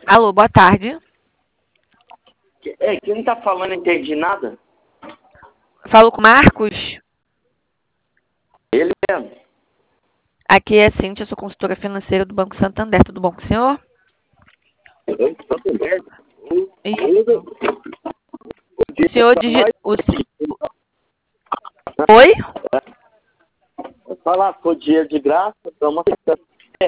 Alô, boa tarde. Quem tá falando, não entendi nada. Falo com o Marcos. Ele mesmo. Aqui é a Cíntia, sou consultora financeira do Banco Santander. Tudo bom com o senhor? Isso. O senhor Oi? Vou falar, foi dinheiro de graça, estamos aceitando.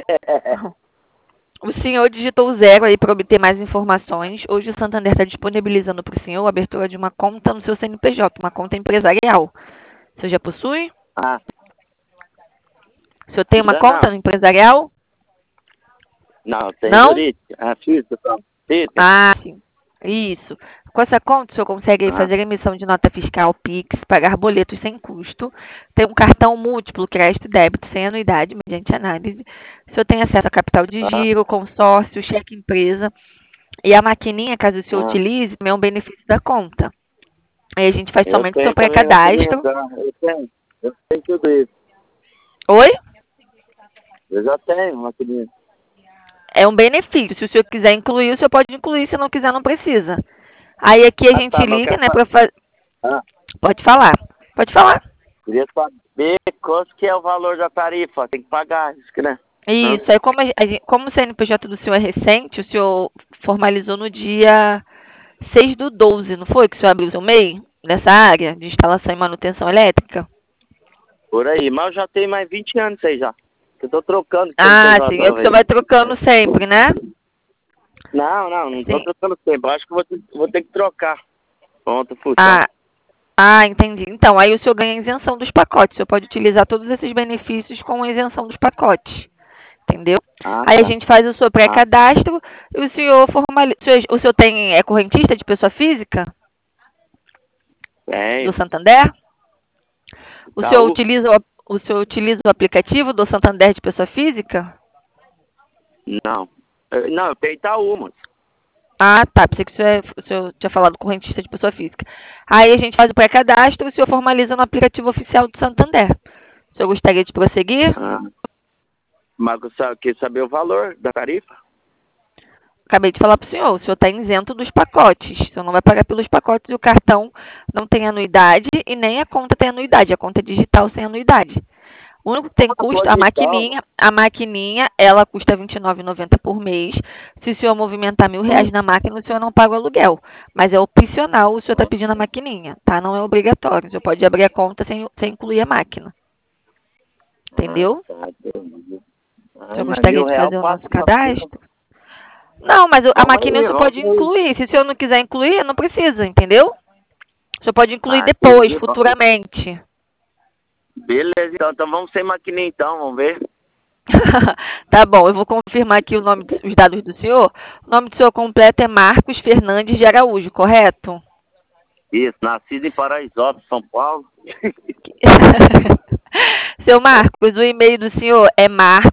O senhor digitou o 0 aí para obter mais informações. Hoje o Santander está disponibilizando para o senhor a abertura de uma conta no seu CNPJ, uma conta empresarial. O senhor já possui? Ah, O senhor tem uma já conta não. no empresarial? Não, tem Não? jurídica. Ah, física, só. Física. Ah, sim. Isso. Com essa conta, o senhor consegue Ah, fazer emissão de nota fiscal Pix, pagar boletos sem custo, ter um cartão múltiplo, crédito e débito sem anuidade, mediante análise. O senhor tem acesso a capital de giro, consórcio, cheque empresa. E a maquininha, caso o senhor ah. utilize, também é um benefício da conta. Aí a gente faz Eu somente o seu tenho também pré-cadastro. maquininha. Eu tenho tudo isso. Oi? Eu já tenho maquininha. É um benefício. Se o senhor quiser incluir, o senhor pode incluir. Se não quiser, não precisa. Aí aqui a gente Tá, mas eu liga, quero né, fazer. para fazer. Ah, Pode falar. Pode falar. queria saber quanto que é o valor da tarifa. Tem que pagar, isso que, né? Hã? Isso. Aí como o CNPJ do senhor é recente, o senhor formalizou no dia 6/12, não foi? Que o senhor abriu o seu MEI nessa área de instalação e manutenção elétrica? Por aí, mas eu já tenho mais 20 anos isso aí já. Que eu tô trocando de Ah, CNPJ sim. É que o nova senhor aí. vai trocando sempre, né? Não tô Sim. trocando tempo. Acho que vou ter que trocar. Pronto, função. Ah, entendi. Então, aí o senhor ganha isenção dos pacotes. O senhor pode utilizar todos esses benefícios com a isenção dos pacotes. Entendeu? Ah, Aí a tá. gente faz o seu Ah, pré-cadastro e o senhor formaliza. O senhor é correntista de pessoa física do tenho. Santander? O senhor Itaú? utiliza o aplicativo do Santander de pessoa física? Não. Não, eu tenho Itaú, mano. Ah, tá. Pensei que o senhor tinha falado correntista de pessoa física. Aí a gente faz o pré-cadastro e o senhor formaliza no aplicativo oficial do Santander. O senhor gostaria de prosseguir? Ah, mas eu quer saber o valor da tarifa? Acabei de falar para o senhor está isento dos pacotes. O senhor não vai pagar pelos pacotes e o cartão não tem anuidade e nem a conta tem anuidade. A conta é digital sem anuidade. O único que tem custo, Pode a ir, então. maquininha. A maquininha, ela custa R$ 29,90 por mês. Se o senhor movimentar R$ 1.000 na máquina, o senhor não paga o aluguel. Mas é opcional, o senhor está pedindo a maquininha, tá? Não é obrigatório. O senhor pode abrir a conta sem incluir a máquina. Entendeu? Tá, entendi. O senhor Mas gostaria de R$ 1.000 fazer o nosso passa fácil. cadastro? Não, mas a Vamos maquininha o aí, senhor vamos pode aí. incluir. Se o senhor não quiser incluir, não precisa, entendeu? O senhor pode incluir Ah, depois, entendi. futuramente. Beleza, então vamos sem maquininha então, vamos ver. Tá bom, eu vou confirmar aqui os dados do senhor. O nome do senhor completo é Marcos Fernandes de Araújo, correto? Isso, nascido em Paraisópolis, São Paulo. Seu Marcos, o e-mail do senhor é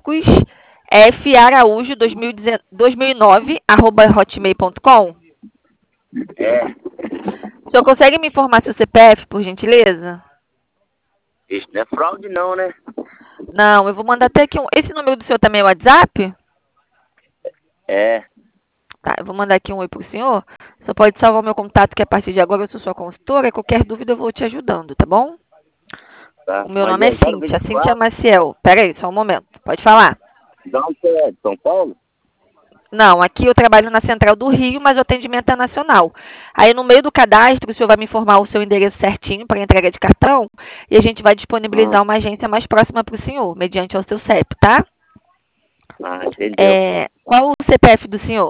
marcosfaraújo2009@hotmail.com. É. O senhor consegue me informar seu CPF, por gentileza? Isso não é fraude não, né? Não, eu vou mandar até aqui um. Esse número do senhor também é WhatsApp? É. Tá, eu vou mandar aqui um oi pro senhor. Você pode salvar o meu contato, que a partir de agora eu sou sua consultora. Qualquer dúvida eu vou te ajudando, tá bom? Tá. O meu Mas nome é é Cíntia, Cíntia 024, Maciel. Pera aí, só um momento. Pode falar. de onde você é? De São Paulo? Não, aqui eu trabalho na Central do Rio, mas o atendimento é nacional. Aí no meio do cadastro, o senhor vai me informar o seu endereço certinho para entrega de cartão e a gente vai disponibilizar uma agência mais próxima para o senhor, mediante ao seu CEP, tá? Entendeu. Qual o CPF do senhor?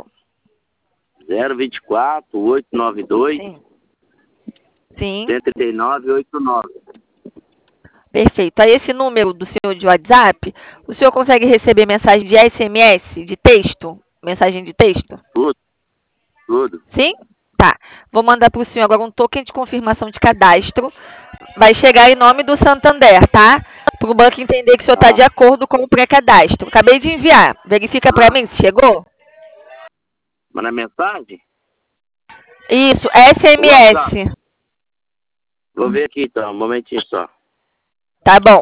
024 892 Sim. Sim. 13989. Perfeito. Aí esse número do senhor de WhatsApp, o senhor consegue receber mensagem de SMS, de texto? Mensagem de texto? Tudo, tudo. Sim? Tá. Vou mandar para o senhor agora um token de confirmação de cadastro. Vai chegar em nome do Santander, tá? Para o banco entender que o senhor está de Ah, acordo com o pré-cadastro. Acabei de enviar. Verifica para mim se chegou. mas na mensagem? Isso, O WhatsApp. SMS. Vou ver aqui então, um momentinho só. Tá bom.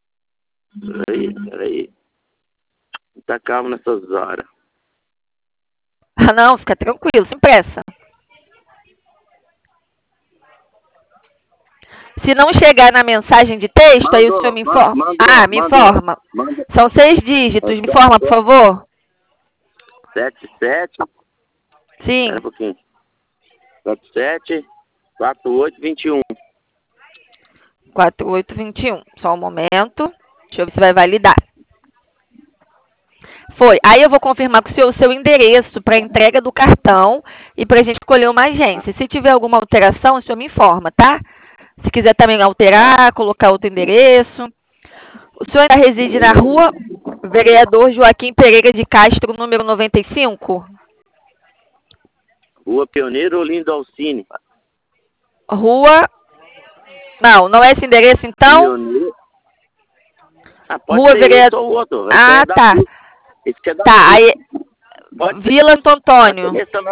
Peraí. Tá calmo nessas horas. Ah, não, fica tranquilo, sem pressa. Se não chegar na mensagem de texto, aí o senhor me informa. Me informa. São 6 dígitos, me informa, por favor. 77. Sim. Espera um pouquinho. 77 4821. 4821. Só um momento. Deixa eu ver se vai validar. Foi. Aí eu vou confirmar com o seu endereço para entrega do cartão e para a gente escolher uma agência. Se tiver alguma alteração, o senhor me informa, tá? Se quiser também alterar, colocar outro endereço. O senhor ainda reside na rua Vereador Joaquim Pereira de Castro, número 95? Rua Pioneiro Olindo Alcine. Rua... Não é esse endereço, então? Pioneiro. Pode Rua ser Vereador... ou outro. Tá. Tá, aí... Vila Santo Antônio.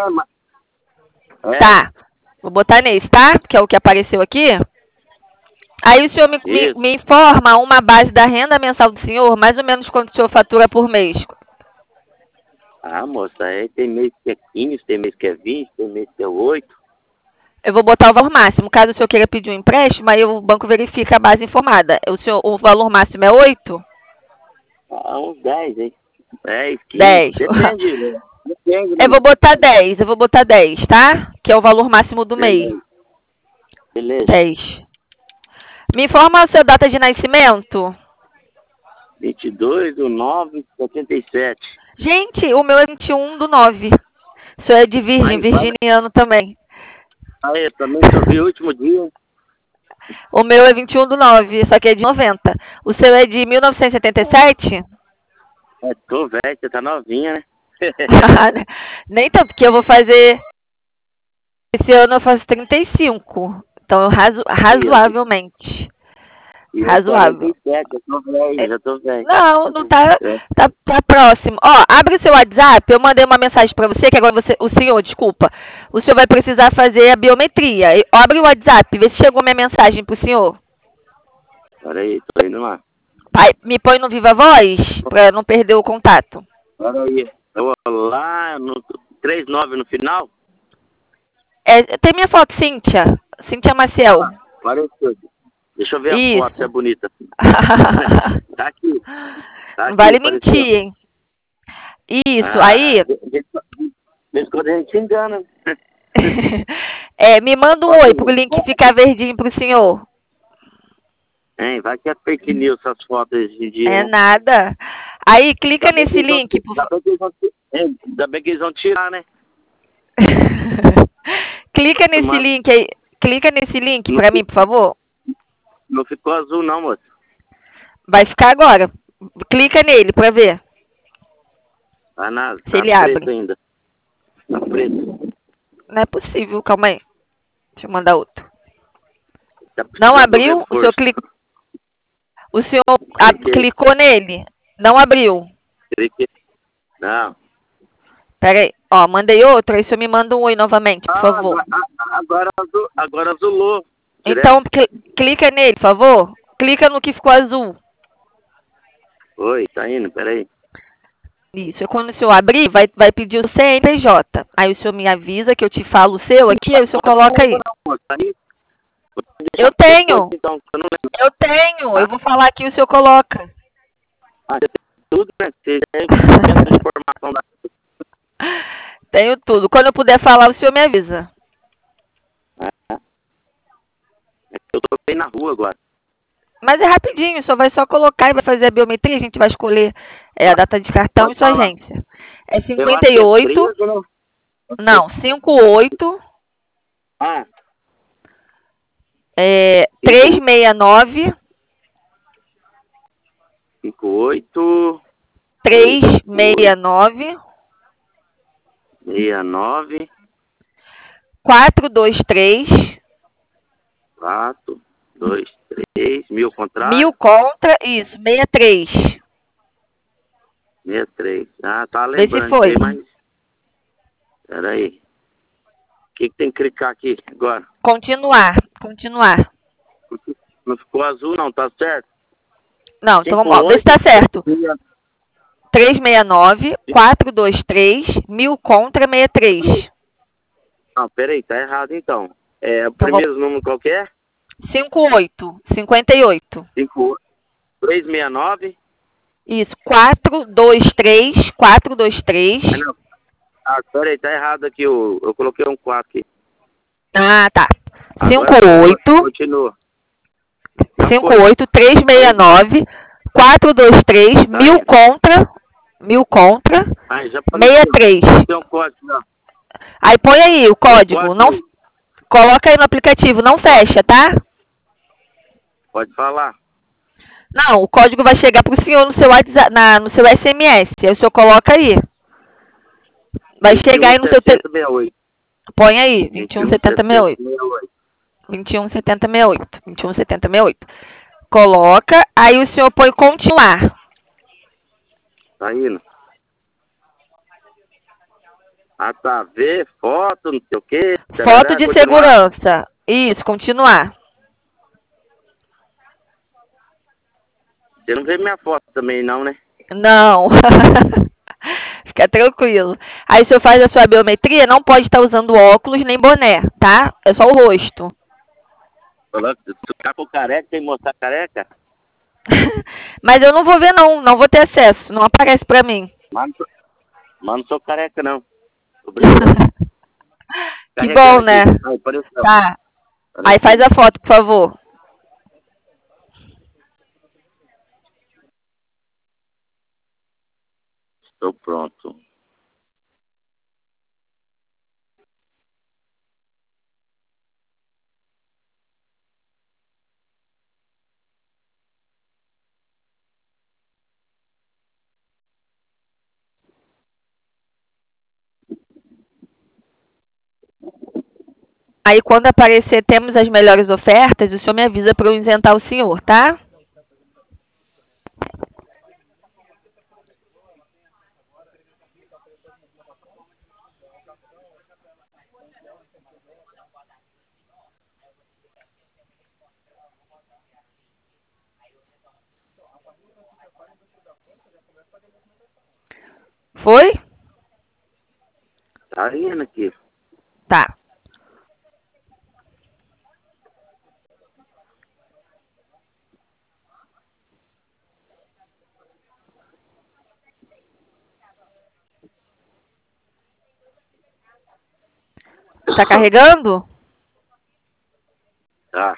Tá. Vou botar nesse, tá? Que é o que apareceu aqui. Aí o senhor me informa uma base da renda mensal do senhor, mais ou menos quanto o senhor fatura por mês. Moça, aí tem mês que é 15, tem mês que é 20, tem mês que é 8. Eu vou botar o valor máximo. Caso o senhor queira pedir um empréstimo, aí o banco verifica a base informada. O valor máximo é 8? Uns 10, hein? 10, 15. 10. Depende. Eu vou botar 10, tá? Que é o valor máximo do mês. Beleza. 10. Me informa a sua data de nascimento. 22/9/77. Gente, o meu é 21/9. O senhor é de Virgem, virginiano também. Eu também vi o último dia. O meu é 21/9, só que é de 90. O seu é de 1977? Tô velho, você tá novinha, né? Nem tanto, porque eu vou fazer... Esse ano eu faço 35. Então, razoavelmente. Razoável. Já tô velho. Não tá próximo. Ó, abre o seu WhatsApp, eu mandei uma mensagem pra você, que agora o senhor vai precisar fazer a biometria. Abre o WhatsApp, vê se chegou minha mensagem pro senhor. Peraí, tô indo lá. Pai, me põe no Viva Voz, pra não perder o contato. Peraí, eu vou lá no 39 no final? Tem minha foto, Cíntia Maciel. Apareceu. Deixa eu ver a foto, se é bonita. Tá aqui. Não vale mentir, hein? Isso, aí... Mesmo quando a gente se engana. Me manda um oi pro link ficar verdinho pro senhor. Vai que é fake news essas fotos hoje em dia. Nada. Aí, clica nesse link. Ainda bem que eles vão tirar, né? Clica nesse link aí. Clica nesse link pra mim, por favor. Não ficou azul não, moço. Vai ficar agora. Clica nele pra ver. Nada. Se ele abre. Ainda. Tá preto. Não é possível, calma aí. Deixa eu mandar outro. Não abriu? O senhor clicou nele? Não abriu? Cliquei. Não. Pera aí. Ó, mandei outro, aí o senhor me manda um oi novamente, por favor. Agora azulou. Então, clica nele, por favor. Clica no que ficou azul. Oi, tá indo, peraí. Isso, quando o senhor abrir, vai pedir o CNPJ. Aí o senhor me avisa que eu te falo o seu aqui, aí o senhor coloca aí. Eu tenho. Eu vou falar aqui, o senhor coloca. Tudo, né? Tenho tudo. Quando eu puder falar, o senhor me avisa. Eu tô bem na rua agora. Mas é rapidinho, só vai colocar e vai fazer a biometria, a gente vai escolher a data de cartão e sua agência. É 58... Não, 58... 369... 58... 369... 69... 423... 423... 1000 contra... 1000 contra, isso, 63. 63. Tá lembrando. Vê se foi. Mas... Peraí. O que tem que clicar aqui agora? Continuar. Não ficou azul não, tá certo? Não, então vamos lá. Vê se tá certo. 369-423-1000 contra 63. Não, peraí, tá errado então. O Então, primeiro número qual que é? 58. 369. Isso, 423. Não. Peraí, tá errado aqui. Eu coloquei um 4 aqui. Ah, tá. Agora, 58. Continua. 58-369-423-1000 contra. 1000 contra. Aí, já 63. Tem um código, não. Aí põe aí o código. Não, coloca aí no aplicativo, não fecha, tá? Pode falar. Não, o código vai chegar pro senhor no seu WhatsApp, no seu SMS. Aí o senhor coloca aí. Vai chegar aí no seu telefone. Põe aí, 217068. 217068. Coloca, aí o senhor põe continuar. Tá indo. Ah, tá. Ver, foto, não sei o quê. Foto de segurança. Isso, continuar. Você não vê minha foto também, não, né? Não. Fica tranquilo. Aí o senhor faz a sua biometria, não pode estar usando óculos nem boné, tá? É só o rosto. Se ficar com careca, tem que mostrar careca? Mas eu não vou ver, não. Não vou ter acesso. Não aparece pra mim. Mas não sou careca, não. Que bom, né? Ai, tá. Aí faz a foto, por favor. Estou pronto. Aí quando aparecer temos as melhores ofertas, o senhor me avisa para eu isentar o senhor, tá? Foi? Tá indo aqui. Tá. Tá carregando? Tá.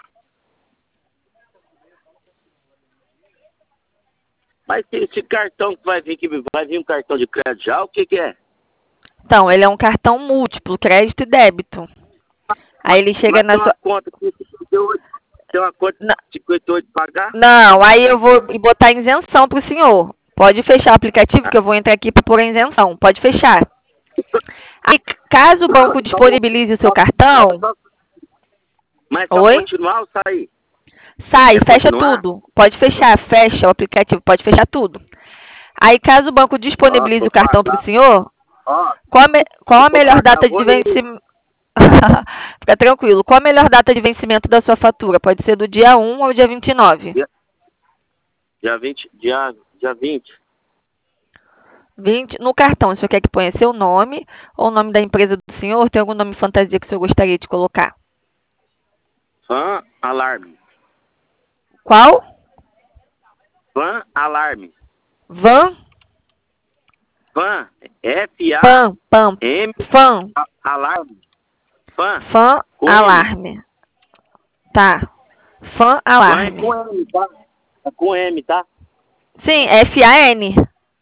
Mas esse cartão que vai vir um cartão de crédito já, o que é? Então, ele é um cartão múltiplo, crédito e débito. Aí ele chega na sua... Conta que tem uma conta de 58 pagar? Não, aí eu vou botar isenção pro senhor. Pode fechar o aplicativo, que eu vou entrar aqui para pôr a isenção. Pode fechar. Aí, caso o banco disponibilize o seu cartão... Mas só continuar ou sair? Sai, fecha tudo. Pode fechar, fecha o aplicativo, pode fechar tudo. Aí, caso o banco disponibilize o cartão para o senhor, qual a melhor data de vencimento? Fica tranquilo. Qual a melhor data de vencimento da sua fatura? Pode ser do dia 1 ou dia 29? Dia 20. Dia 20. 20. No cartão, o senhor quer que ponha seu nome ou o nome da empresa do senhor? Tem algum nome fantasia que o senhor gostaria de colocar? Van Alarme. Qual? Van Alarme. Van? Fan. F-A-M. Fan. Alarme. Fan Alarme. Tá. Fan Alarme. Com M, tá? É com M, tá? Sim, F-A-N.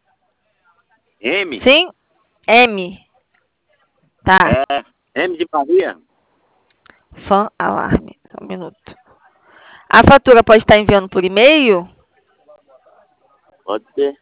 M? Sim, M. Tá. M de Maria. Fan Alarme. Só um minuto. A fatura pode estar enviando por e-mail? Pode ser.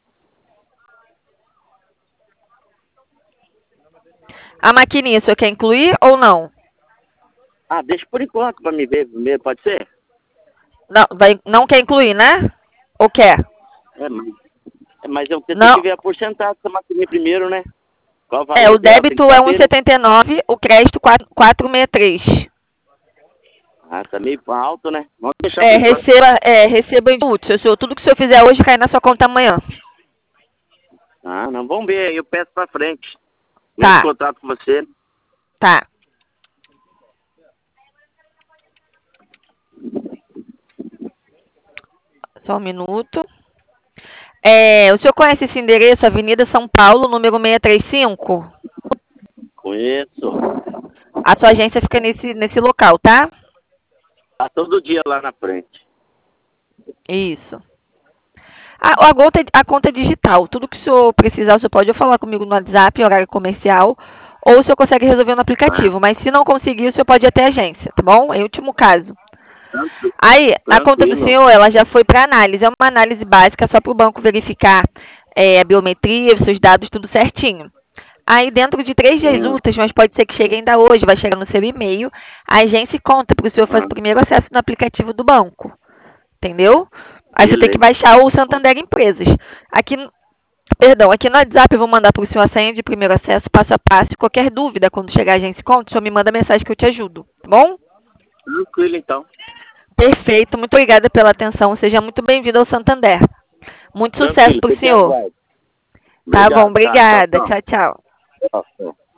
A maquininha, o senhor quer incluir ou não? Deixa por enquanto para me ver primeiro, pode ser? Não quer incluir, né? Ou quer? Mas eu tenho que ver a porcentagem dessa maquininha primeiro, né? Qual valor o débito é 1,79, o crédito 463. Tá meio alto, né? Vamos deixar receba em útil. Tudo que o senhor fizer hoje cai na sua conta amanhã. Ah, não, vamos ver aí, eu peço pra frente. Tá. Eu contrato com você. Tá. Só um minuto. O senhor conhece esse endereço, Avenida São Paulo, número 635? Conheço. A sua agência fica nesse local, tá? Tá todo dia lá na frente. Isso. A conta é digital. Tudo que o senhor precisar, o senhor pode falar comigo no WhatsApp, horário comercial, ou o senhor consegue resolver no aplicativo. Mas se não conseguir, o senhor pode ir até a agência, tá bom? Em último caso. Aí, a conta do senhor, ela já foi para análise. É uma análise básica só para o banco verificar a biometria, os seus dados, tudo certinho. Aí, dentro de 3 dias úteis, mas pode ser que chegue ainda hoje, vai chegar no seu e-mail, a agência conta para o senhor fazer o primeiro acesso no aplicativo do banco. Entendeu? Aí você tem que baixar o Santander Empresas. Aqui no WhatsApp eu vou mandar para o senhor a senha de primeiro acesso, passo a passo. Qualquer dúvida, quando chegar a agência conta, o senhor me manda mensagem que eu te ajudo, tá bom? Tranquilo, então. Perfeito, muito obrigada pela atenção. Seja muito bem-vindo ao Santander. Muito sucesso para o senhor. Tá bom, obrigada. Tchau, tchau. Tchau.